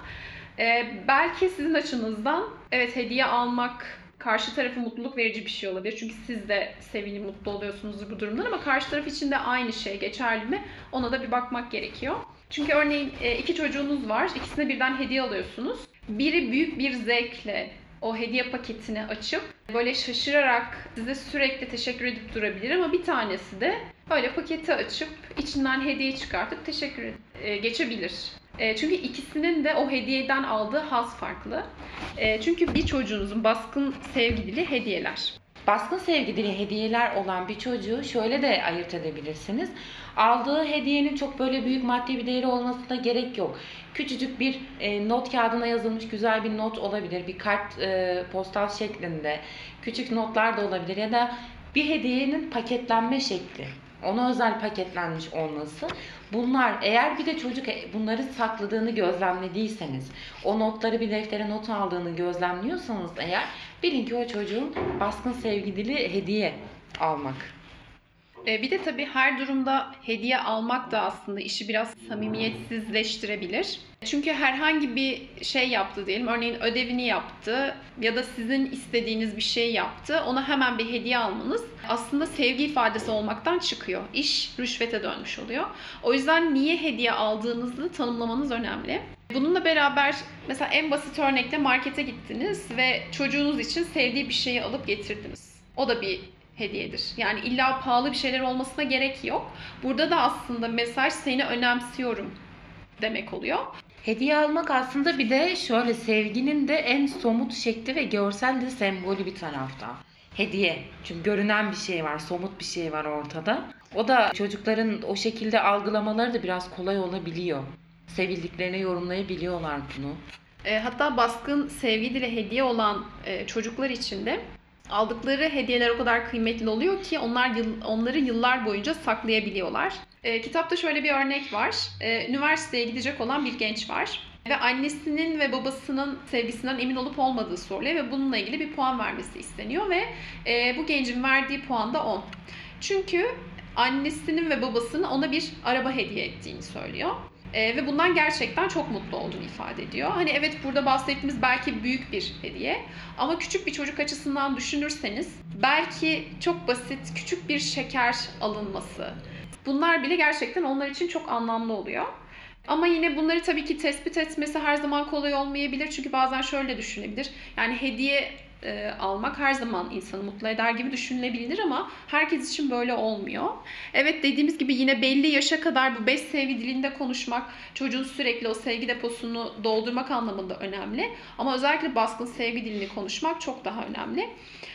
Belki sizin açınızdan evet hediye almak karşı tarafı mutluluk verici bir şey olabilir. Çünkü siz de sevinip mutlu oluyorsunuz bu durumdan ama karşı taraf için de aynı şey geçerli mi? Ona da bir bakmak gerekiyor. Çünkü örneğin 2 çocuğunuz var. İkisine birden hediye alıyorsunuz. Biri büyük bir zevkle o hediye paketini açıp böyle şaşırarak size sürekli teşekkür edip durabilir ama bir tanesi de böyle paketi açıp içinden hediye çıkartıp teşekkür geçebilir. Çünkü ikisinin de o hediyeden aldığı haz farklı. Çünkü bir çocuğunuzun baskın sevgi dili hediyeler. Baskın sevgi dili hediyeler olan bir çocuğu şöyle de ayırt edebilirsiniz. Aldığı hediyenin çok böyle büyük maddi bir değeri olmasına gerek yok. Küçücük bir not kağıdına yazılmış güzel bir not olabilir. Bir kart postal şeklinde. Küçük notlar da olabilir ya da bir hediyenin paketlenme şekli. Ona özel paketlenmiş olması. Bunlar eğer bir de çocuk bunları sakladığını gözlemlediyseniz, o notları bir deftere not aldığını gözlemliyorsanız eğer bilin ki o çocuğun baskın sevgi dili hediye almak. Bir de tabii her durumda hediye almak da aslında işi biraz samimiyetsizleştirebilir. Çünkü herhangi bir şey yaptı diyelim, örneğin ödevini yaptı ya da sizin istediğiniz bir şey yaptı, ona hemen bir hediye almanız aslında sevgi ifadesi olmaktan çıkıyor. İş rüşvete dönmüş oluyor. O yüzden niye hediye aldığınızı tanımlamanız önemli. Bununla beraber mesela en basit örnekte markete gittiniz ve çocuğunuz için sevdiği bir şeyi alıp getirdiniz. O da bir hediyedir. Yani illa pahalı bir şeyler olmasına gerek yok. Burada da aslında mesaj seni önemsiyorum demek oluyor. Hediye almak aslında bir de şöyle sevginin de en somut şekli ve görsel de sembolü bir tarafta. Hediye. Çünkü görünen bir şey var, somut bir şey var ortada. O da çocukların o şekilde algılamaları da biraz kolay olabiliyor. Sevildiklerini yorumlayabiliyorlar bunu. Hatta baskın sevgi dili hediye olan çocuklar için de aldıkları hediyeler o kadar kıymetli oluyor ki onları yıllar boyunca saklayabiliyorlar. Kitapta şöyle bir örnek var. Üniversiteye gidecek olan bir genç var. Ve annesinin ve babasının sevgisinden emin olup olmadığı soruluyor ve bununla ilgili bir puan vermesi isteniyor ve bu gencin verdiği puan da 10. Çünkü annesinin ve babasının ona bir araba hediye ettiğini söylüyor. Ve bundan gerçekten çok mutlu olduğunu ifade ediyor. Hani evet, burada bahsettiğimiz belki büyük bir hediye ama küçük bir çocuk açısından düşünürseniz belki çok basit küçük bir şeker alınması, bunlar bile gerçekten onlar için çok anlamlı oluyor. Ama yine bunları tabii ki tespit etmesi her zaman kolay olmayabilir. Çünkü bazen şöyle düşünebilir. Yani hediye almak her zaman insanı mutlu eder gibi düşünülebilir ama herkes için böyle olmuyor. Evet, dediğimiz gibi yine belli yaşa kadar bu 5 sevgi dilinde konuşmak, çocuğun sürekli o sevgi deposunu doldurmak anlamında önemli. Ama özellikle baskın sevgi dilini konuşmak çok daha önemli.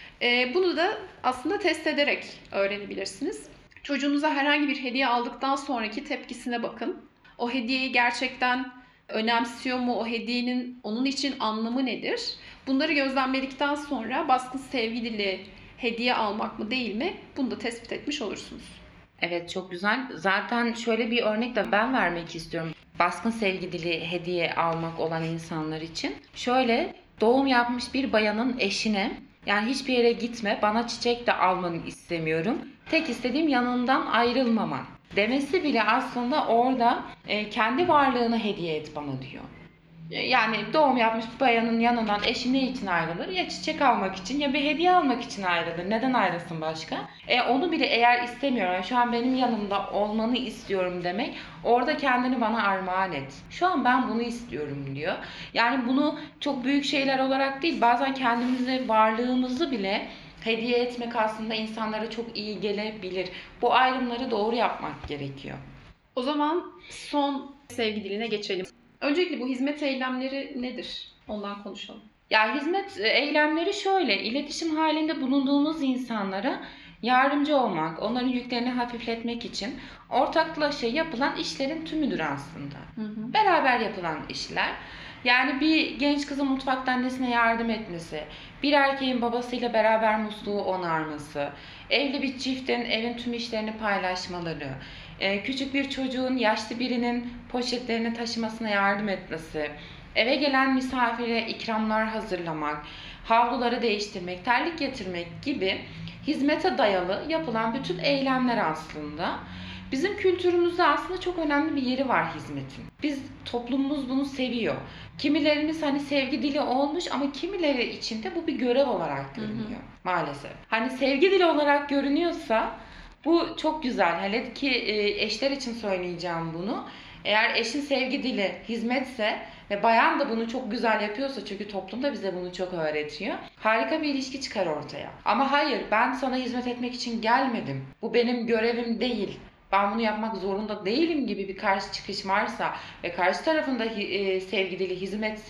Bunu da aslında test ederek öğrenebilirsiniz. Çocuğunuza herhangi bir hediye aldıktan sonraki tepkisine bakın. O hediyeyi gerçekten önemsiyor mu? O hediyenin onun için anlamı nedir? Bunları gözlemledikten sonra baskın sevgi dili hediye almak mı değil mi? Bunu da tespit etmiş olursunuz. Evet, çok güzel. Zaten şöyle bir örnek de ben vermek istiyorum. Baskın sevgi dili hediye almak olan insanlar için. Şöyle doğum yapmış bir bayanın eşine yani hiçbir yere gitme, bana çiçek de almanı istemiyorum. Tek istediğim yanından ayrılmaman demesi bile aslında orada kendi varlığını hediye et bana diyor. Yani doğum yapmış bir bayanın yanından eşi ne için ayrılır? Ya çiçek almak için ya bir hediye almak için ayrılır. Neden ayrılsın başka? Onu bile eğer istemiyorum, yani şu an benim yanımda olmanı istiyorum demek, orada kendini bana armağan et. Şu an ben bunu istiyorum diyor. Yani bunu çok büyük şeyler olarak değil, bazen kendimize varlığımızı bile hediye etmek aslında insanlara çok iyi gelebilir. Bu ayrımları doğru yapmak gerekiyor. O zaman son sevgi diline geçelim. Öncelikle bu hizmet eylemleri nedir? Ondan konuşalım. Ya hizmet eylemleri şöyle, iletişim halinde bulunduğunuz insanlara yardımcı olmak, onların yüklerini hafifletmek için ortaklaşa yapılan işlerin tümüdür aslında. Beraber yapılan işler. Yani bir genç kızın mutfakta annesine yardım etmesi, bir erkeğin babasıyla beraber musluğu onarması, evli bir çiftin evin tüm işlerini paylaşmaları, küçük bir çocuğun yaşlı birinin poşetlerini taşımasına yardım etmesi, eve gelen misafire ikramlar hazırlamak, havluları değiştirmek, terlik getirmek gibi hizmete dayalı yapılan bütün eylemler aslında. Bizim kültürümüzde aslında çok önemli bir yeri var hizmetin. Toplumumuz bunu seviyor. Kimilerimiz hani sevgi dili olmuş ama kimileri için de bu bir görev olarak görünüyor maalesef. Hani sevgi dili olarak görünüyorsa bu çok güzel. Hele ki eşler için söyleyeceğim bunu. Eğer eşin sevgi dili hizmetse ve bayan da bunu çok güzel yapıyorsa, çünkü toplum da bize bunu çok öğretiyor, harika bir ilişki çıkar ortaya. Ama hayır, ben sana hizmet etmek için gelmedim, bu benim görevim değil, ben bunu yapmak zorunda değilim gibi bir karşı çıkış varsa ve karşı tarafında sevgi dili hizmetse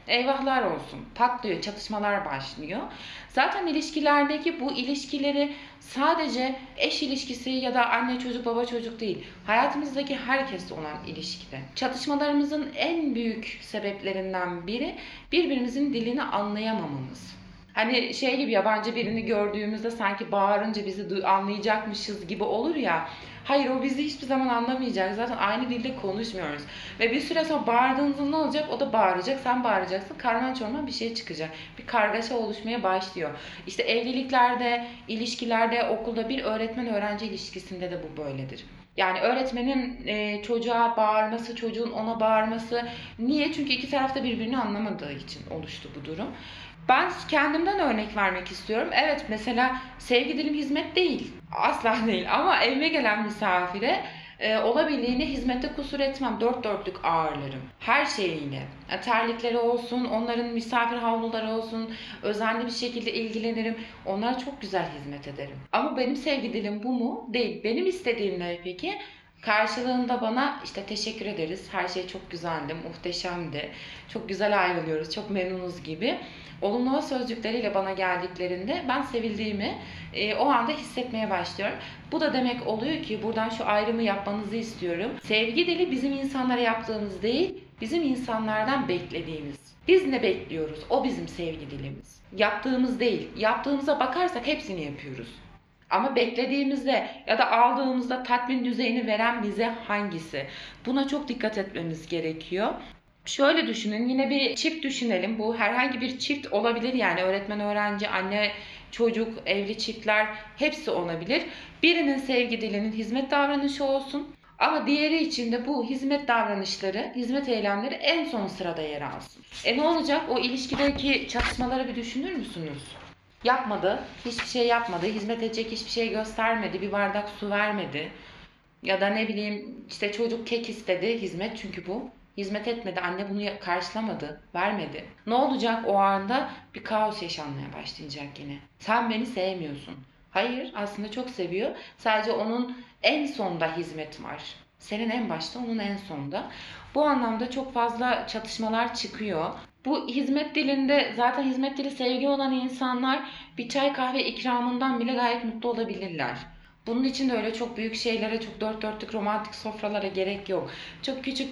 Eyvahlar olsun. Patlıyor, çatışmalar başlıyor. Zaten ilişkilerdeki bu ilişkileri sadece eş ilişkisi ya da anne çocuk baba çocuk değil. Hayatımızdaki herkesle olan ilişkide. Çatışmalarımızın en büyük sebeplerinden biri birbirimizin dilini anlayamamamız. Hani şey gibi, yabancı birini gördüğümüzde sanki bağırınca bizi anlayacakmışız gibi olur ya. Hayır, o bizi hiçbir zaman anlamayacak. Zaten aynı dilde konuşmuyoruz. Ve bir süre sonra bağırdığınızda ne olacak? O da bağıracak, sen bağıracaksın. Karman çorman bir şey çıkacak. Bir kargaşa oluşmaya başlıyor. İşte evliliklerde, ilişkilerde, okulda bir öğretmen öğrenci ilişkisinde de bu böyledir. Yani öğretmenin çocuğa bağırması, çocuğun ona bağırması. Niye? Çünkü iki taraf da birbirini anlamadığı için oluştu bu durum. Ben kendimden örnek vermek istiyorum. Evet, mesela sevgi dilim hizmet değil. Asla değil, ama evime gelen misafire olabildiğine hizmette kusur etmem. Dört dörtlük ağırlarım. Her şeyiyle. Terlikleri olsun, onların misafir havluları olsun. Özenli bir şekilde ilgilenirim. Onlara çok güzel hizmet ederim. Ama benim sevgi dilim bu mu? Değil. Benim istediğim ne peki? Karşılığında bana işte teşekkür ederiz. Her şey çok güzeldi, muhteşemdi. Çok güzel ayrılıyoruz, çok memnunuz gibi. Olumlu sözcükleriyle bana geldiklerinde ben sevildiğimi o anda hissetmeye başlıyorum. Bu da demek oluyor ki buradan şu ayrımı yapmanızı istiyorum. Sevgi dili bizim insanlara yaptığımız değil, bizim insanlardan beklediğimiz. Biz ne bekliyoruz? O bizim sevgi dilimiz. Yaptığımız değil. Yaptığımıza bakarsak hepsini yapıyoruz. Ama beklediğimizde ya da aldığımızda tatmin düzeyini veren bize hangisi? Buna çok dikkat etmemiz gerekiyor. Şöyle düşünün, yine bir çift düşünelim. Bu herhangi bir çift olabilir, yani öğretmen öğrenci, anne çocuk, evli çiftler hepsi olabilir. Birinin sevgi dilinin hizmet davranışı olsun. Ama diğeri için de bu hizmet davranışları, hizmet eylemleri en son sırada yer alsın. Ne olacak? O ilişkideki çatışmaları bir düşünür müsünüz? Yapmadı, hiçbir şey yapmadı, hizmet edecek hiçbir şey göstermedi, bir bardak su vermedi. Ya da ne bileyim işte çocuk kek istedi, hizmet çünkü bu. Hizmet etmedi, anne bunu karşılamadı, vermedi. Ne olacak o anda? Bir kaos yaşanmaya başlayacak yine. Sen beni sevmiyorsun. Hayır, aslında çok seviyor. Sadece onun en sonda hizmet var. Senin en başta, onun en sonda. Bu anlamda çok fazla çatışmalar çıkıyor. Bu hizmet dilinde, zaten hizmet dili sevgi olan insanlar bir çay kahve ikramından bile gayet mutlu olabilirler. Bunun için de öyle çok büyük şeylere, çok dört dörtlük romantik sofralara gerek yok. Çok küçük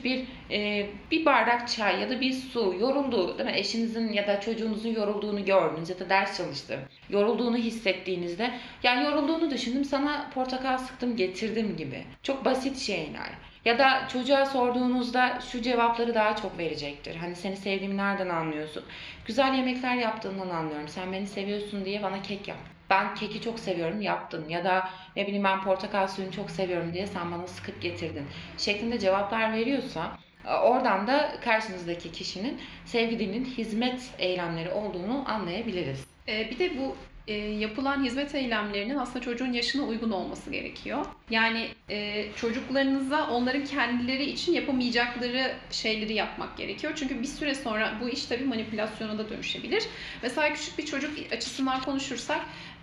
bir bardak çay ya da bir su, yoruldu değil mi? Eşinizin ya da çocuğunuzun yorulduğunu gördünüz ya da ders çalıştı. Yorulduğunu hissettiğinizde, yani yorulduğunu düşündüm, sana portakal sıktım getirdim gibi. Çok basit şeyler. Ya da çocuğa sorduğunuzda şu cevapları daha çok verecektir. Hani seni sevdiğimi nereden anlıyorsun? Güzel yemekler yaptığından anlıyorum. Sen beni seviyorsun diye bana kek yap. Ben keki çok seviyorum, yaptın. Ya da ne bileyim, ben portakal suyunu çok seviyorum diye sen bana sıkıp getirdin şeklinde cevaplar veriyorsa, oradan da karşınızdaki kişinin sevgi dilinin hizmet eylemleri olduğunu anlayabiliriz. Bir de bu yapılan hizmet eylemlerinin aslında çocuğun yaşına uygun olması gerekiyor. Yani çocuklarınıza onların kendileri için yapamayacakları şeyleri yapmak gerekiyor. Çünkü bir süre sonra bu iş tabii manipülasyona da dönüşebilir. Mesela küçük bir çocuk açısından konuşursak,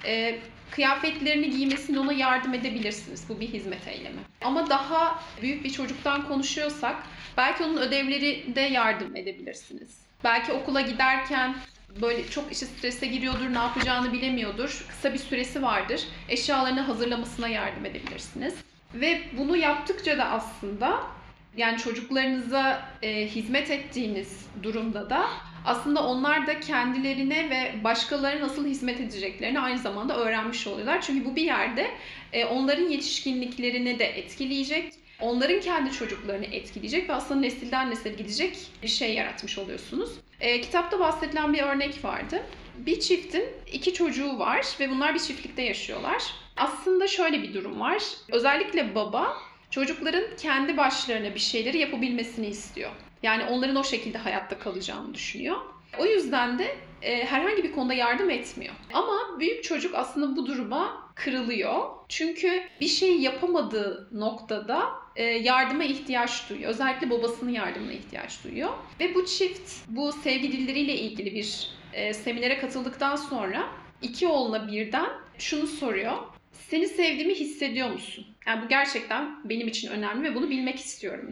kıyafetlerini giymesine ona yardım edebilirsiniz. Bu bir hizmet eylemi. Ama daha büyük bir çocuktan konuşuyorsak belki onun ödevlerinde yardım edebilirsiniz. Belki okula giderken böyle çok işte strese giriyordur, ne yapacağını bilemiyordur. Kısa bir süresi vardır. Eşyalarını hazırlamasına yardım edebilirsiniz. Ve bunu yaptıkça da aslında, yani çocuklarınıza hizmet ettiğiniz durumda da aslında onlar da kendilerine ve başkalarına nasıl hizmet edeceklerini aynı zamanda öğrenmiş oluyorlar. Çünkü bu bir yerde onların yetişkinliklerini de etkileyecek. Onların kendi çocuklarını etkileyecek ve aslında nesilden nesile gidecek bir şey yaratmış oluyorsunuz. Kitapta bahsedilen bir örnek vardı. Bir çiftin 2 çocuğu var ve bunlar bir çiftlikte yaşıyorlar. Aslında şöyle bir durum var. Özellikle baba çocukların kendi başlarına bir şeyleri yapabilmesini istiyor. Yani onların o şekilde hayatta kalacağını düşünüyor. O yüzden de herhangi bir konuda yardım etmiyor. Ama büyük çocuk aslında bu duruma kırılıyor. Çünkü bir şey yapamadığı noktada yardıma ihtiyaç duyuyor. Özellikle babasının yardımına ihtiyaç duyuyor. Ve bu çift bu sevgi dilleriyle ilgili bir seminere katıldıktan sonra 2 oğluna birden şunu soruyor. Seni sevdiğimi hissediyor musun? Yani bu gerçekten benim için önemli ve bunu bilmek istiyorum diyor.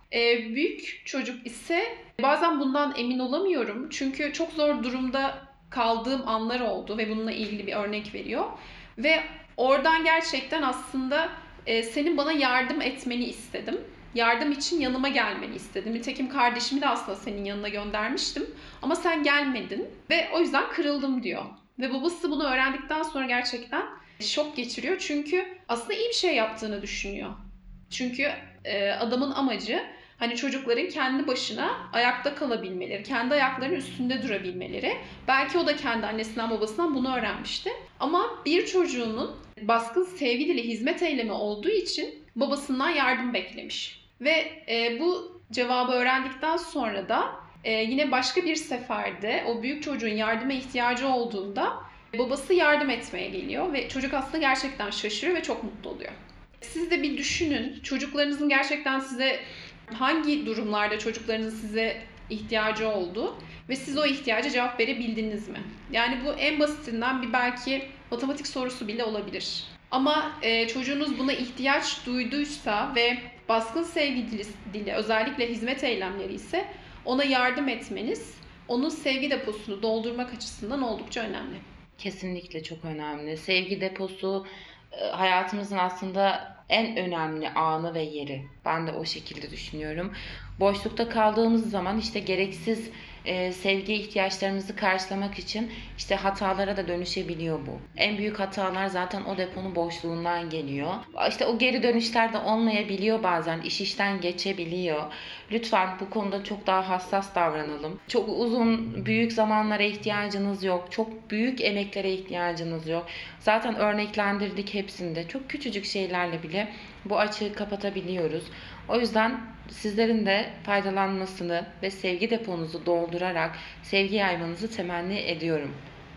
Büyük çocuk ise bazen bundan emin olamıyorum. Çünkü çok zor durumda kaldığım anlar oldu ve bununla ilgili bir örnek veriyor. Ve oradan gerçekten aslında senin bana yardım etmeni istedim. Yardım için yanıma gelmeni istedim. Nitekim kardeşimi de aslında senin yanına göndermiştim. Ama sen gelmedin ve o yüzden kırıldım diyor. Ve babası bunu öğrendikten sonra gerçekten şok geçiriyor. Çünkü aslında iyi bir şey yaptığını düşünüyor. Çünkü adamın amacı hani çocukların kendi başına ayakta kalabilmeleri, kendi ayaklarının üstünde durabilmeleri. Belki o da kendi annesinden babasından bunu öğrenmişti. Ama bir çocuğunun baskın sevgi dili hizmet eylemi olduğu için babasından yardım beklemiş. Ve bu cevabı öğrendikten sonra da yine başka bir seferde o büyük çocuğun yardıma ihtiyacı olduğunda babası yardım etmeye geliyor ve çocuk aslında gerçekten şaşırıyor ve çok mutlu oluyor. Siz de bir düşünün, çocuklarınızın gerçekten size hangi durumlarda çocuklarınızın size ihtiyacı oldu ve siz o ihtiyaca cevap verebildiniz mi? Yani bu en basitinden bir belki matematik sorusu bile olabilir. Ama çocuğunuz buna ihtiyaç duyduysa ve baskın sevgi dili özellikle hizmet eylemleri ise ona yardım etmeniz onun sevgi deposunu doldurmak açısından oldukça önemli. Kesinlikle çok önemli. Sevgi deposu hayatımızın aslında en önemli anı ve yeri. Ben de o şekilde düşünüyorum. Boşlukta kaldığımız zaman işte gereksiz sevgi ihtiyaçlarımızı karşılamak için işte hatalara da dönüşebiliyor bu. En büyük hatalar zaten o deponun boşluğundan geliyor. İşte o geri dönüşler de olmayabiliyor bazen. İş işten geçebiliyor. Lütfen bu konuda çok daha hassas davranalım. Çok uzun, büyük zamanlara ihtiyacınız yok. Çok büyük emeklere ihtiyacınız yok. Zaten örneklendirdik hepsinde. Çok küçücük şeylerle bile bu açığı kapatabiliyoruz. O yüzden sizlerin de faydalanmasını ve sevgi deponuzu doldurarak sevgi yaymanızı temenni ediyorum.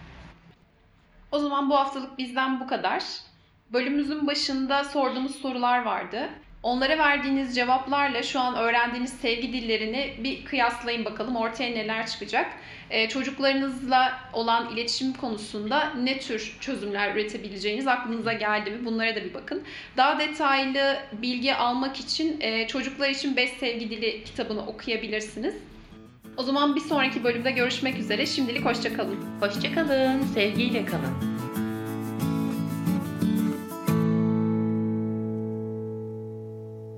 O zaman bu haftalık bizden bu kadar. Bölümümüzün başında sorduğumuz sorular vardı. Onlara verdiğiniz cevaplarla şu an öğrendiğiniz sevgi dillerini bir kıyaslayın bakalım ortaya neler çıkacak. Çocuklarınızla olan iletişim konusunda ne tür çözümler üretebileceğiniz aklınıza geldi mi? Bunlara da bir bakın. Daha detaylı bilgi almak için Çocuklar için 5 Sevgi Dili kitabını okuyabilirsiniz. O zaman bir sonraki bölümde görüşmek üzere. Şimdilik hoşça kalın. Hoşça kalın, sevgiyle kalın.